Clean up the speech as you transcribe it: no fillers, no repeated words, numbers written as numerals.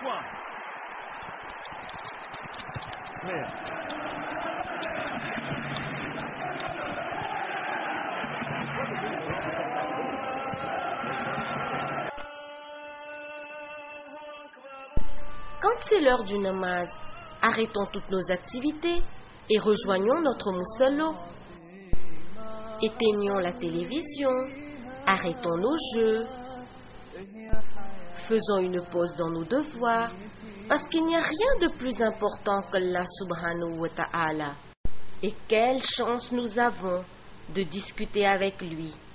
point. Clear. Quand c'est l'heure du namaz, arrêtons toutes nos activités et rejoignons notre musallo. Éteignons la télévision, arrêtons nos jeux, faisons une pause dans nos devoirs, parce qu'il n'y a rien de plus important qu'Allah subhanahu wa ta'ala. Et quelle chance nous avons de discuter avec lui.